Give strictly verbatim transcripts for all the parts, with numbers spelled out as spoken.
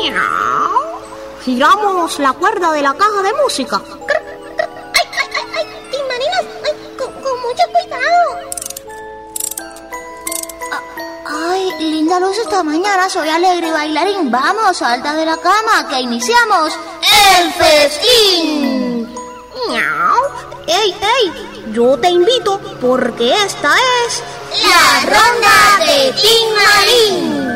Giramos la cuerda de la caja de música. ¡Ay, ay, ay, ay! ¡Timarinas! ¡Ay, con, con mucho cuidado! Ay, linda luz esta mañana, soy alegre y bailarín. Vamos, salta de la cama, que iniciamos el festín. ¡Miau! ¡Ey, ey! Yo te invito porque esta es la ronda de Tin Marín.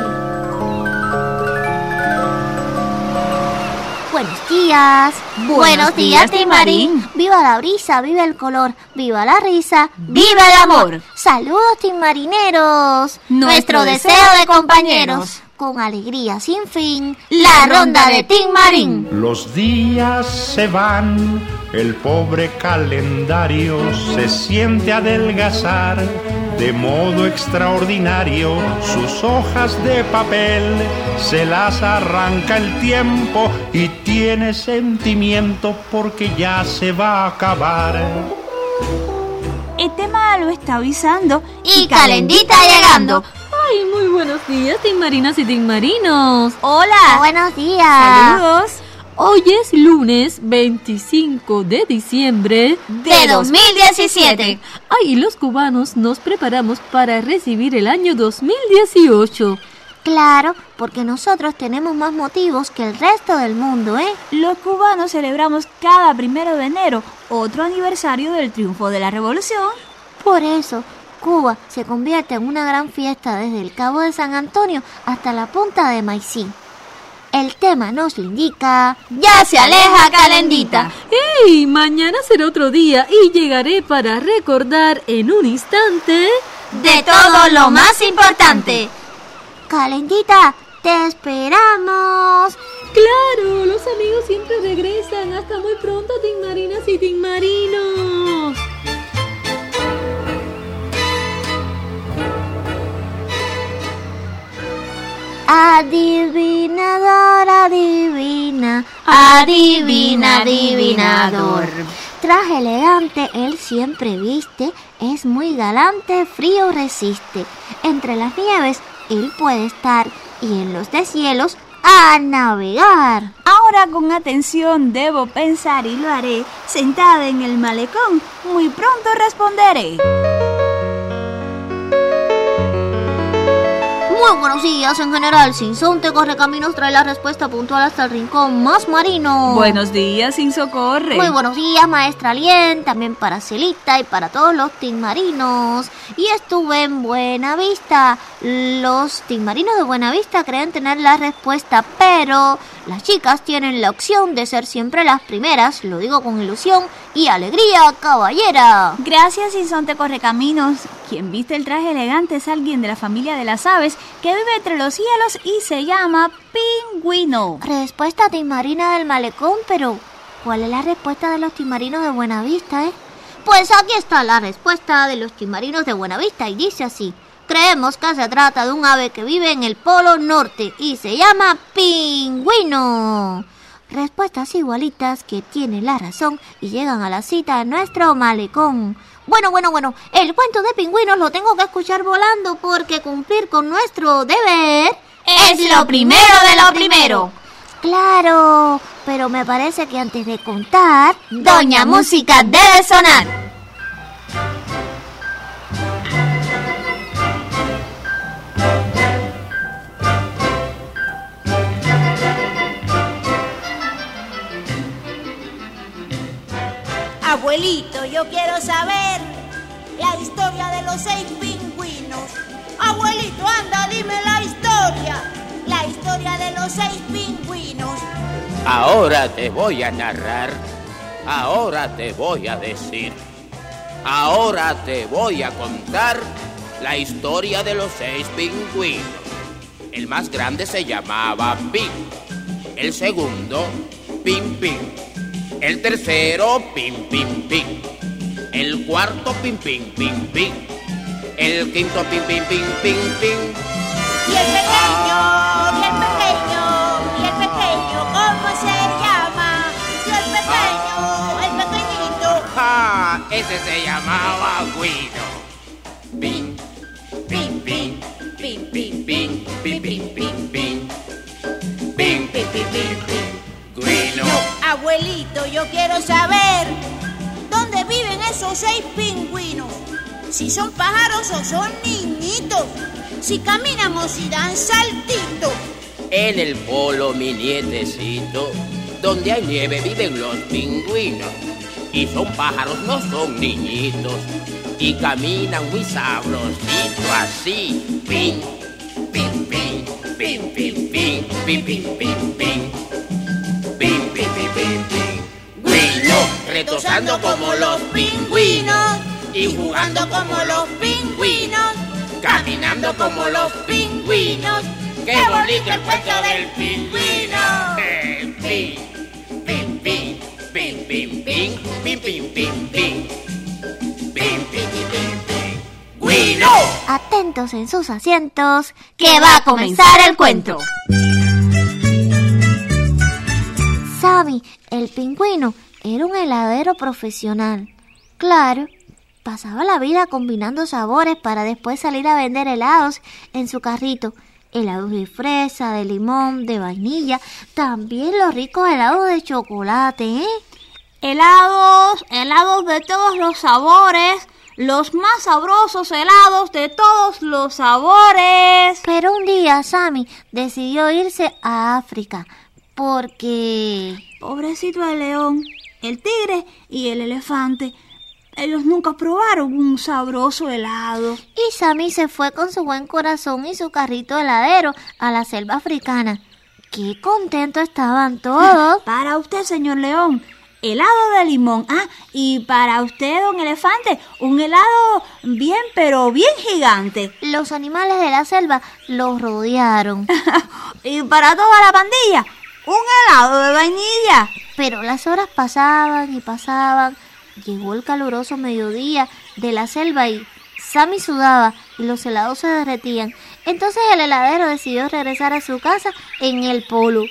Buenos días. Buenos, Buenos días, Tin Marín. Viva la brisa, viva el color, viva la risa, viva el amor. Saludos, Tin Marineros. Nuestro deseo de compañeros. Con alegría sin fin, la ronda de Tin Marín. Los días se van, el pobre calendario se siente adelgazar de modo extraordinario. Sus hojas de papel se las arranca el tiempo y tiene sentimiento porque ya se va a acabar. El tema lo está avisando y Calendita llegando. ¡Ay, muy buenos días, Tin Marinas y Tin Marinos! ¡Hola! ¡Buenos días! ¡Saludos! Hoy es lunes veinticinco de diciembre de dos mil diecisiete. Ay, y los cubanos nos preparamos para recibir el año dos mil dieciocho. Claro, porque nosotros tenemos más motivos que el resto del mundo, ¿eh? Los cubanos celebramos cada primero de enero, otro aniversario del triunfo de la revolución. Por eso, Cuba se convierte en una gran fiesta desde el Cabo de San Antonio hasta la punta de Maicí. El tema nos lo indica... ¡Ya se aleja Calendita! ¡Ey! Mañana será otro día y llegaré para recordar en un instante... de todo lo más importante. Calendita, te esperamos. ¡Claro! Los amigos siempre regresan. Hasta muy pronto, Tin Marinas y Tin Marinos. Adivinador, adivina, adivina, adivinador. Traje elegante él siempre viste, es muy galante, frío resiste. Entre las nieves él puede estar y en los deshielos a navegar. Ahora con atención debo pensar y lo haré. Sentada en el malecón, muy pronto responderé. Muy buenos días en general, Sinsonte Correcaminos trae la respuesta puntual hasta el rincón más marino. Buenos días, Sin Socorre. Muy buenos días, maestra Lien, también para Celita y para todos los Tin Marinos. Y estuve en Buenavista. Los Tin Marinos de Buenavista creen tener la respuesta, pero las chicas tienen la opción de ser siempre las primeras, lo digo con ilusión y alegría caballera. Gracias, Sinsonte Correcaminos. Quien viste el traje elegante es alguien de la familia de las aves que vive entre los cielos y se llama pingüino. Respuesta Tin Marina del malecón, pero ¿cuál es la respuesta de los Tin Marinos de Buenavista, eh? Pues aquí está la respuesta de los Tin Marinos de Buenavista y dice así: creemos que se trata de un ave que vive en el Polo Norte y se llama pingüino. Respuestas igualitas que tienen la razón y llegan a la cita de nuestro malecón. Bueno, bueno, bueno, el cuento de pingüinos lo tengo que escuchar volando porque cumplir con nuestro deber es lo primero de lo primero. Claro, pero me parece que antes de contar, Doña Música debe sonar. Abuelito, yo quiero saber la historia de los seis pingüinos. Abuelito, anda, dime la historia, la historia de los seis pingüinos. Ahora te voy a narrar, ahora te voy a decir, ahora te voy a contar la historia de los seis pingüinos. El más grande se llamaba Pin, el segundo, Pin Pin. El tercero, pim, pim, pim. El cuarto, pim, pim, pim, pim. El quinto, pim, pim, pim, pim, pim. Y el pequeño, ah. y el pequeño, y el pequeño, ¿cómo se llama? Y el pequeño, ah. el pequeñito. Ah, ese se llamaba Guido. Pim, pim, pim, pim, pim, pim, pim, pim, pim, pim. Pim, pim, Abuelito, yo quiero saber dónde viven esos seis pingüinos. Si son pájaros o son niñitos. Si caminan o si dan saltitos. En el polo, mi nietecito, donde hay nieve viven los pingüinos. Y son pájaros, no son niñitos. Y caminan muy sabrosito así. Ping, ping, ping, ping, ping, ping, ping, ping, ping, ping. Ping, ping, ping, ping, ping. Güino, retosando como los pingüinos. Y jugando como los pingüinos. Caminando como los pingüinos. ¡Qué bonito el cuento del pingüino! Eh, ping, ping, ping, ping, ping, ping, ping, ping, ping, ping. Ping, ping, ping, ping. ¡Güino! Atentos en sus asientos, que va a comenzar el cuento. Sammy, el pingüino, era un heladero profesional. Claro, pasaba la vida combinando sabores para después salir a vender helados en su carrito. Helados de fresa, de limón, de vainilla, también los ricos helados de chocolate, ¿eh? Helados, helados de todos los sabores, los más sabrosos helados de todos los sabores. Pero un día Sammy decidió irse a África porque... Pobrecito el león, el tigre y el elefante. Ellos nunca probaron un sabroso helado. Y Sammy se fue con su buen corazón y su carrito heladero a la selva africana. ¡Qué contentos estaban todos! Para usted, señor león, helado de limón. Ah, y para usted, don elefante, un helado bien, pero bien gigante. Los animales de la selva los rodearon. Y para toda la pandilla, un helado de vainilla. Pero las horas pasaban y pasaban. Llegó el caluroso mediodía de la selva y Sammy sudaba y los helados se derretían. Entonces el heladero decidió regresar a su casa en el polo.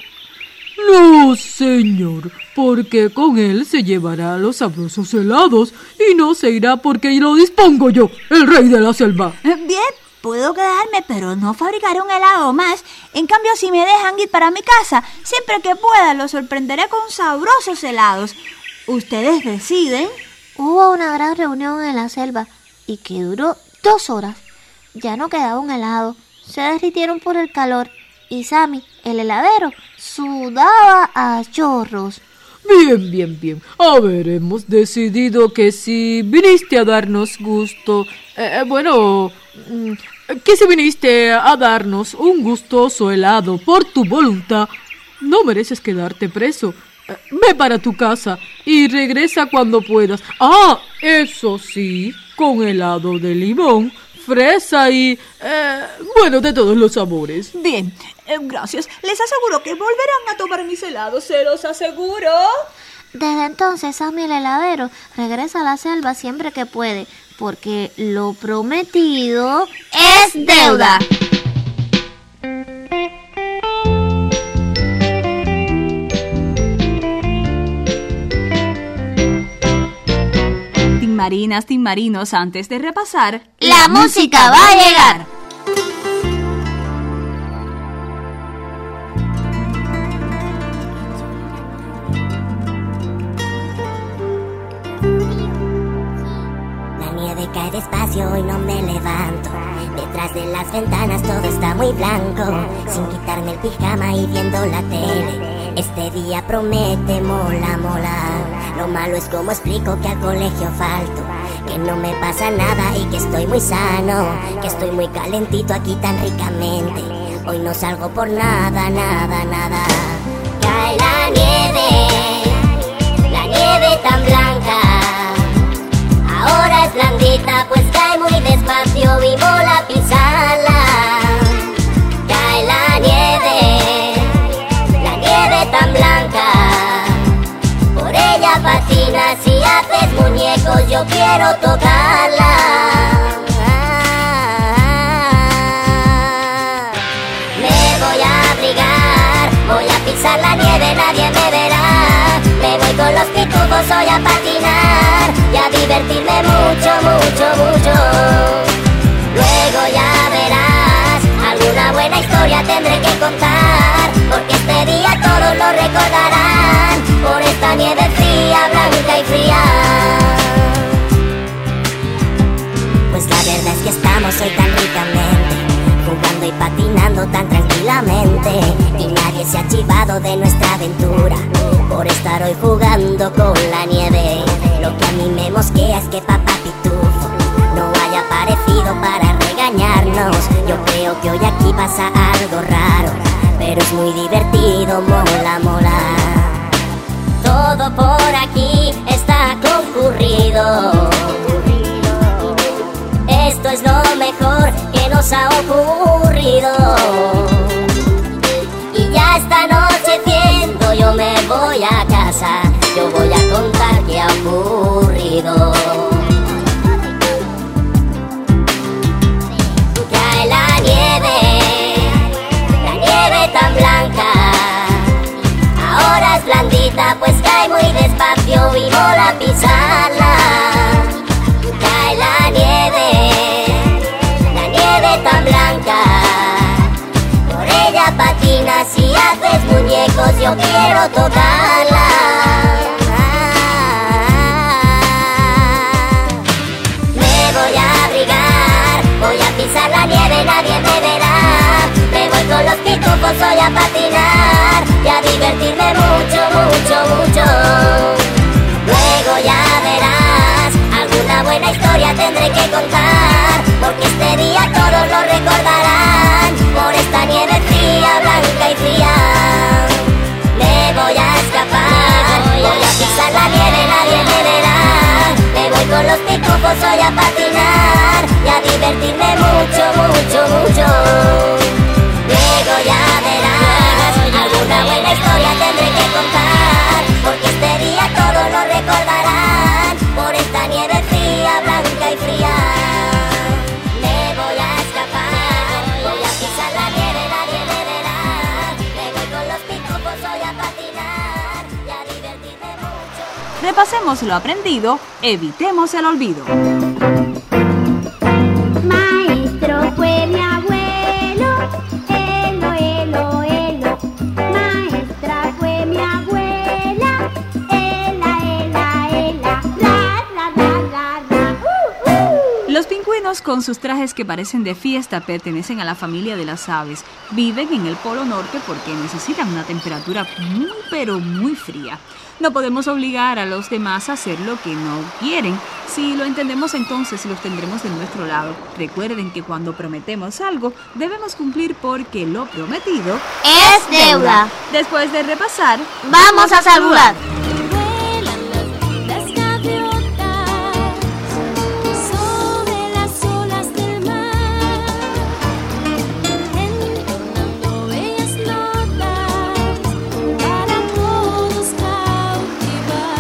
No, señor, porque con él se llevará los sabrosos helados y no se irá porque lo dispongo yo, el rey de la selva. Bien, puedo quedarme, pero no fabricaré un helado más. En cambio, si me dejan ir para mi casa, siempre que pueda los sorprenderé con sabrosos helados. Ustedes deciden. Hubo una gran reunión en la selva y que duró dos horas. Ya no quedaba un helado, se derritieron por el calor y Sammy, el heladero, sudaba a chorros. Bien, bien, bien. A ver, hemos decidido que si viniste a darnos gusto, eh, bueno, que si viniste a darnos un gustoso helado por tu voluntad, no mereces quedarte preso. Ve para tu casa y regresa cuando puedas. Ah, eso sí, con helado de limón, fresa y... Eh, bueno, de todos los sabores. Bien, eh, gracias. Les aseguro que volverán a tomar mis helados, se los aseguro. Desde entonces, Sammy el heladero regresa a la selva siempre que puede, porque lo prometido es deuda. Marinas, timarinos, antes de repasar, la música va a llegar. La nieve cae despacio y no me levanto. Detrás de las ventanas todo está muy blanco. Sin quitarme el pijama y viendo la tele. Este día promete mola, mola. Lo malo es como explico que al colegio falto, que no me pasa nada y que estoy muy sano, que estoy muy calentito aquí tan ricamente. Hoy no salgo por nada, nada, nada. Cae la nieve, la nieve tan blanca. Ahora es blandita, pues cae muy despacio y mola pisarla. Cae la nieve, la nieve tan blanca. Por ella patinas y haces muñecos, yo quiero tocarla. Me voy a abrigar, voy a pisar la nieve, nadie me verá. Me voy con los pitufos hoy a patinar y a divertirme mucho, mucho, mucho. Luego ya verás, alguna buena historia tendré que contar, porque este día todos lo recordarán. Por caminando tan tranquilamente y nadie se ha chivado de nuestra aventura por estar hoy jugando con la nieve. Lo que a mí me mosquea es que papá Pitufo no haya aparecido para regañarnos. Yo creo que hoy aquí pasa algo raro, pero es muy divertido, mola, mola. Todo por aquí está concurrido. Esto es lo mejor que nos ha ocurrido. Y ya está anocheciendo, yo me voy a casa. Yo voy a contar qué ha ocurrido. Cae la nieve, la nieve tan blanca. Ahora es blandita, pues cae muy despacio y mola pisarla. Cae la nieve, la nieve tan blanca. Por ella patinas y haces muñecos, yo quiero tocarla. Me voy a abrigar, voy a pisar la nieve, nadie me verá. Me voy con los pitufos hoy a patinar y a divertirme mucho, mucho, mucho. Luego ya verás, alguna buena historia tendré que contar, porque este día todos lo recordarán por esta nieve fría, blanca y fría. Me voy a escapar, voy a pisar la nieve, nadie me verá. Me voy con los pitufos hoy a patinar y a divertirme mucho, mucho, mucho. Luego ya verás, alguna buena historia tendré que contar, porque este día todos lo recordarán por esta nieve fría, blanca y fría. Me voy a escapar, voy a pisar la nieve, nadie me verá. Me voy con los pitufos hoy a patinar y a divertirme mucho. Repasemos lo aprendido, evitemos el olvido. Maestro fue mi abuelo, elo, elo, elo. Maestra fue mi abuela, ela, ela, ela. La, la, la, la, la. Uh, uh. Los pingüinos, con sus trajes que parecen de fiesta, pertenecen a la familia de las aves. Viven en el Polo Norte porque necesitan una temperatura muy pero muy fría. No podemos obligar a los demás a hacer lo que no quieren. Si lo entendemos, entonces los tendremos de nuestro lado. Recuerden que cuando prometemos algo, debemos cumplir porque lo prometido Es deuda. Después de repasar, Vamos a saludar. Las gaviotas sobre las olas del mar, entonando bellas notas para todos cautivar.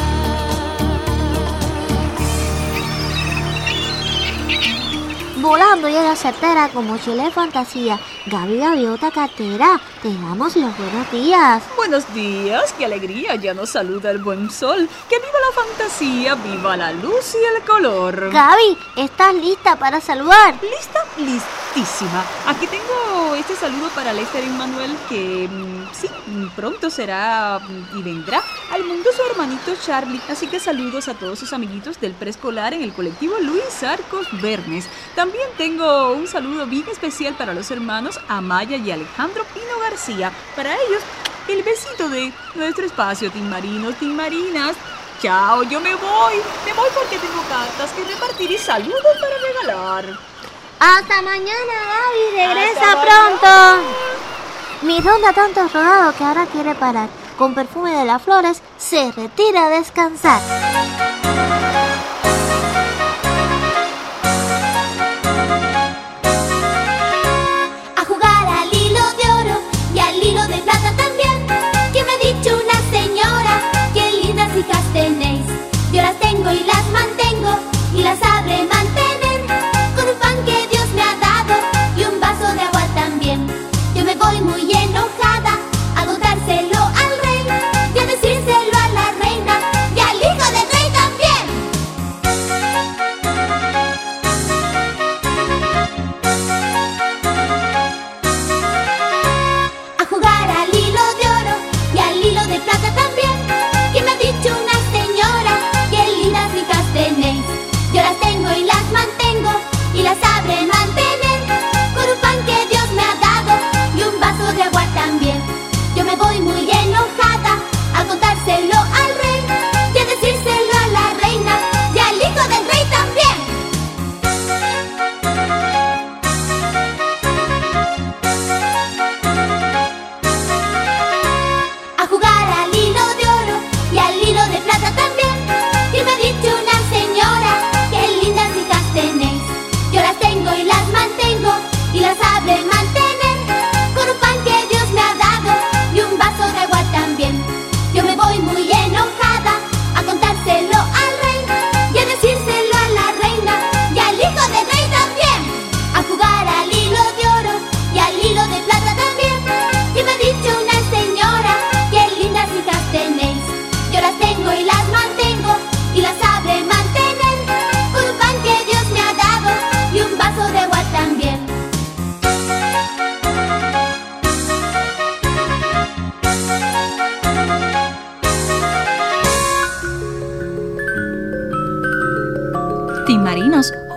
Volando llega certera como chile de fantasía. Gaby Gaviota Cartera, te damos los buenos días. buenos días, qué alegría, ya nos saluda el buen sol. Que viva la fantasía, viva la luz y el color. Gaby, ¿estás lista para saludar? ¿Lista? Listísima. Aquí tengo este saludo para Lester y Manuel, que mm, sí, pronto será mm, y vendrá al mundo su hermanito Charlie. Así que saludos a todos sus amiguitos del preescolar en el colectivo Luis Arcos Bernes. También tengo un saludo bien especial para los hermanos Amaya y Alejandro Pino García. Para ellos, el besito de nuestro espacio, Team Marinos, Team Marinas. Chao, yo me voy. Me voy porque tengo cartas que repartir y saludos para regalar. Hasta mañana, Gaby. Regresa Hasta pronto. mañana. Mi ronda tanto ha rodado que ahora quiere parar. Con perfume de las flores, se retira a descansar. A jugar al hilo de oro y al hilo de plata también. Que me ha dicho una señora, qué lindas hijas tenéis. Yo las tengo y las mantengo y las sabré mantener con un pan que Dios me ha dado y un vaso de agua también. Yo me voy muy enojada a contárselo al rey y a decírselo a la reina y al hijo del rey también. A jugar al hilo de oro y al hilo de plata también. Que me ha dicho una señora, qué lindas hijas tenéis. Yo las tengo y las mantengo y las sabré mantener con un pan que Dios me ha dado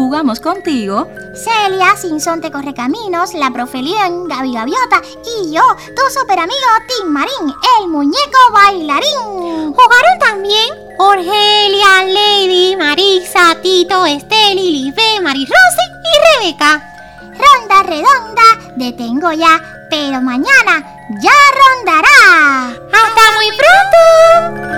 jugamos contigo Celia, Sinsonte Correcaminos, la profe León, Gaby Gaviota y yo, tu super amigo Tim Marín, el muñeco bailarín. Jugaron también Orgelia, Lady, Marisa, Tito, Estel, Lilibe, Marisrosy y Rebeca. Ronda redonda, detengo ya, pero mañana ya rondará. ¡Hasta muy pronto!